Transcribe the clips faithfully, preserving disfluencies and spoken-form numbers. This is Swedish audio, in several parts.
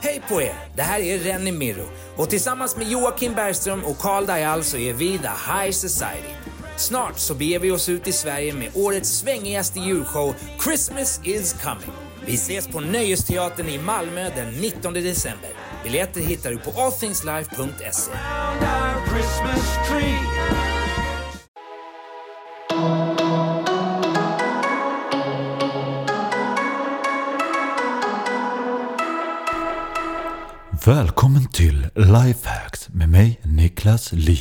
Hej på er, det här är Renny Mirro och tillsammans med Joakim Bergström och Carl Dajal så är vi The High Society. Snart så beger vi oss ut i Sverige med årets svängigaste julshow Christmas is coming. Vi ses på Nöjesteatern i Malmö den nittonde december. Biljetter hittar du på all things live punkt se. Välkommen till Lifehacks med mig, Niklas Ly.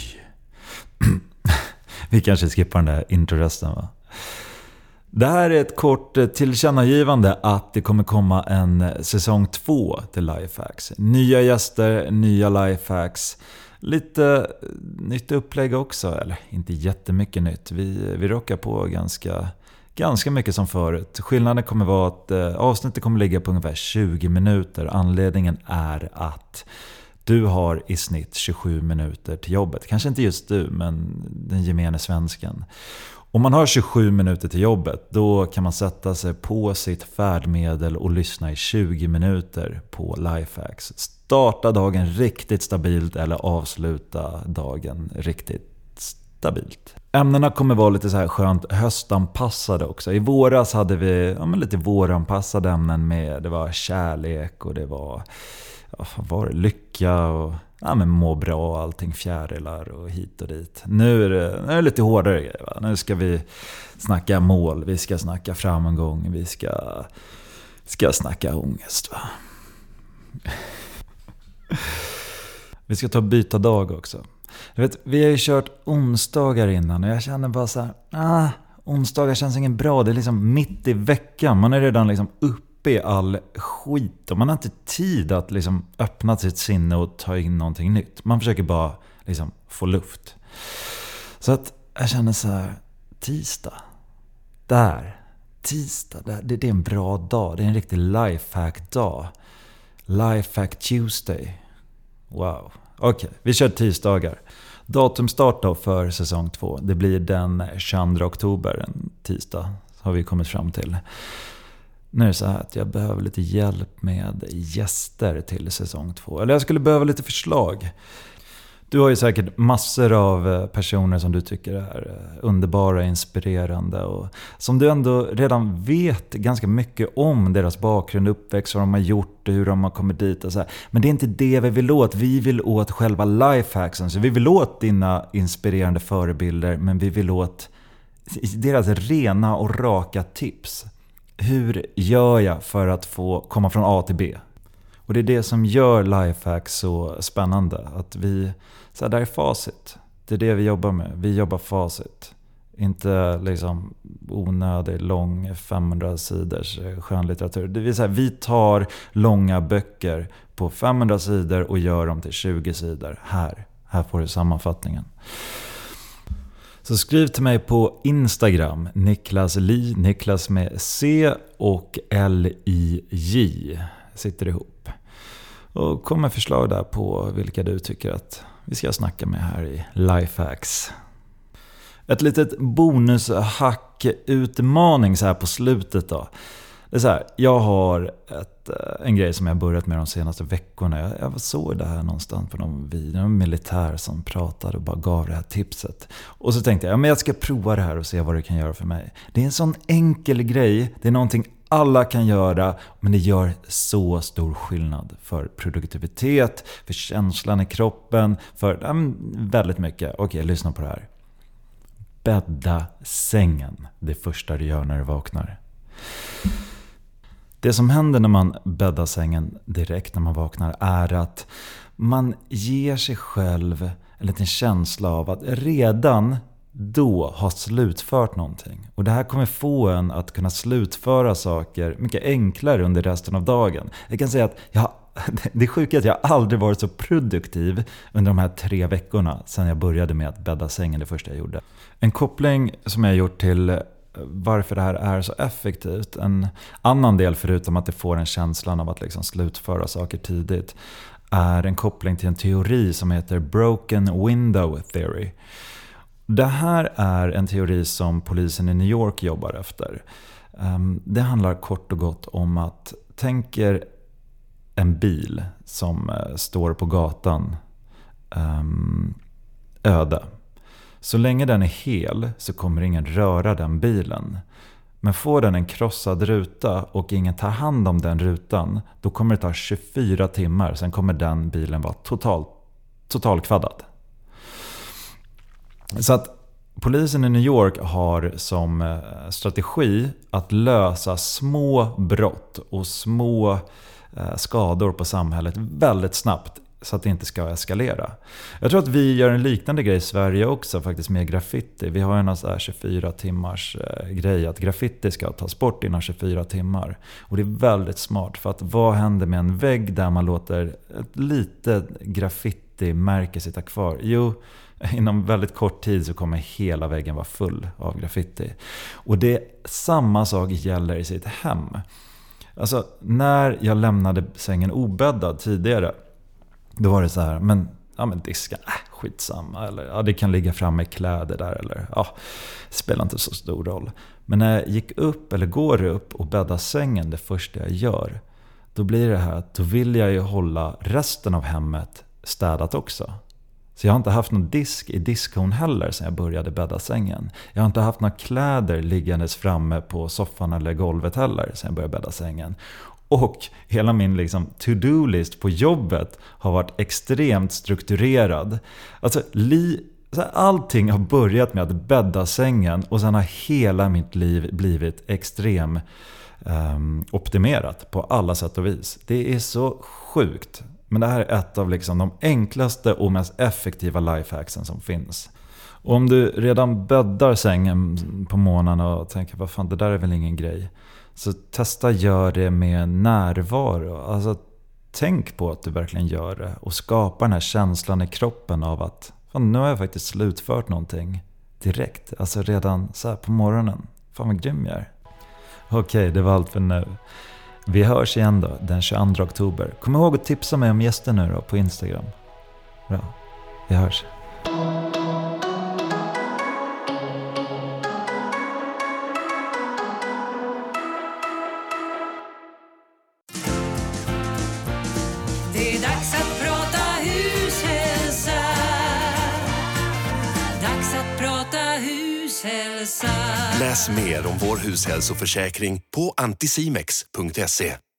Vi kanske skippar den där introrösten, va? Det här är ett kort tillkännagivande att det kommer komma en säsong två till Lifehacks. Nya gäster, nya Lifehacks. Lite nytt upplägg också, eller inte jättemycket nytt. Vi, vi rockar på ganska, ganska mycket som förut. Skillnaden kommer vara att eh, avsnittet kommer ligga på ungefär tjugo minuter. Anledningen är att du har i snitt tjugosju minuter till jobbet. Kanske inte just du, men den gemene svensken. Om man har tjugosju minuter till jobbet, då kan man sätta sig på sitt färdmedel och lyssna i tjugo minuter på Lifehacks. Starta dagen riktigt stabilt eller avsluta dagen riktigt stabilt. Ämnena kommer vara lite så här skönt höstanpassade också. I våras hade vi ja, men lite våranpassade ämnen med, det var kärlek och det var, ja, var det lycka och ja, men må bra och allting, fjärilar och hit och dit. Nu är det, nu är det lite hårdare grejer, va? Nu ska vi snacka mål, vi ska snacka framgång, vi ska, ska snacka ångest, va? Vi ska ta byta dag också. Jag vet, vi har ju kört onsdagar innan och jag känner bara så här, ah, onsdagar känns ingen bra. Det är liksom mitt i veckan, man är redan liksom uppe i all skit och man har inte tid att liksom öppna sitt sinne och ta in någonting nytt. Man försöker bara liksom få luft. Så att jag känner så här, tisdag, där, tisdag, där, det, det är en bra dag. Det är en riktig lifehack-dag. Lifehack Tuesday. Wow. Okej, okay, vi kör tisdagar. Datumstart då för säsong två. Det blir den tjugoandra oktober, en tisdag, har vi kommit fram till. Nu är det så här att jag behöver lite hjälp med gäster till säsong två. Eller jag skulle behöva lite förslag. Du har ju säkert massor av personer som du tycker är underbara, inspirerande och som du ändå redan vet ganska mycket om deras bakgrund, uppväxt, vad de har gjort, hur de har kommit dit och så här. Men det är inte det vi vill åt. Vi vill åt själva lifehacksen. Så vi vill åt dina inspirerande förebilder, men vi vill åt deras rena och raka tips. Hur gör jag för att få komma från A till B? Och det är det som gör Lifehacks så spännande. Att vi, så här, där är facit. Det är det vi jobbar med. Vi jobbar facit. Inte liksom onödig, lång femhundra sidors skönlitteratur. Det vill säga, vi tar långa böcker på femhundra sidor och gör dem till tjugo sidor. Här, här får du sammanfattningen. Så skriv till mig på Instagram, Niklas Ly, Niklas med C och L I J sitter ihop. Och kom med förslag där på vilka du tycker att vi ska snacka med här i Lifehacks. Ett litet bonushack-utmaning så här på slutet då. Det är så här, jag har ett, en grej som jag har börjat med de senaste veckorna. Jag, jag såg det här någonstans på någon video, en militär som pratade och bara gav det här tipset. Och så tänkte jag, ja, men jag ska prova det här och se vad det kan göra för mig. Det är en sån enkel grej, det är någonting alla kan göra, men det gör så stor skillnad för produktivitet, för känslan i kroppen, för ja, väldigt mycket. Okej, lyssna på det här. Bädda sängen, det första du gör när du vaknar. Det som händer när man bäddar sängen direkt när man vaknar är att man ger sig själv en liten känsla av att redan då ha slutfört någonting. Och det här kommer få en att kunna slutföra saker mycket enklare under resten av dagen. Jag kan säga att jag, det är sjukt att jag aldrig varit så produktiv under de här tre veckorna sedan jag började med att bädda sängen, det första jag gjorde. En koppling som jag har gjort till varför det här är så effektivt, en annan del förutom att det får en känslan av att liksom slutföra saker tidigt, är en koppling till en teori som heter Broken Window Theory. Det här är en teori som polisen i New York jobbar efter. Det handlar kort och gott om att tänker en bil som eh, står på gatan um, öde. Så länge den är hel så kommer ingen röra den bilen. Men får den en krossad ruta och ingen tar hand om den rutan, då kommer det ta tjugofyra timmar. Sen kommer den bilen vara total, totalkvaddad. Så att polisen i New York har som strategi att lösa små brott och små skador på samhället väldigt snabbt så att det inte ska eskalera. Jag tror att vi gör en liknande grej i Sverige också faktiskt med graffiti. Vi har en sån här tjugofyra timmars grej att graffiti ska tas bort inom tjugofyra timmar. Och det är väldigt smart, för att vad händer med en vägg där man låter ett litet graffiti-märke sitta kvar? Jo, inom väldigt kort tid så kommer hela väggen vara full av graffiti. Och det samma sak gäller i sitt hem. Alltså när jag lämnade sängen obäddad tidigare, då var det så här, men, ja, men diska, äh, skitsamma. Eller ja, det kan ligga framme kläder där. Eller ja, det spelar inte så stor roll. Men när jag gick upp eller går upp och bäddar sängen, det första jag gör, då blir det här att då vill jag ju hålla resten av hemmet städat också. Så jag har inte haft någon disk i diskon heller sedan jag började bädda sängen. Jag har inte haft några kläder liggandes framme på soffan eller golvet heller sedan jag började bädda sängen. Och hela min liksom to-do-list på jobbet har varit extremt strukturerad. Alltså, li, så här, allting har börjat med att bädda sängen och sen har hela mitt liv blivit extremt um, optimerat på alla sätt och vis. Det är så sjukt. Men det här är ett av liksom de enklaste och mest effektiva lifehacksen som finns. Och om du redan bäddar sängen på morgonen och tänker, vad fan, det där är väl ingen grej. Så testa gör det med närvaro. Alltså tänk på att du verkligen gör det. Och skapa den här känslan i kroppen av att fan, nu har jag faktiskt slutfört någonting direkt. Alltså redan så här på morgonen. Fan vad grym jag är. Okej, det var allt för nu. Vi hörs igen då den tjugoandra oktober. Kom ihåg att tipsa mig om gäster nu då på Instagram. Bra, vi hörs. Det är dags att prata hushälsa. Dags att prata hushälsa. Läs mer om vår hushälsoförsäkring på anticimex punkt se.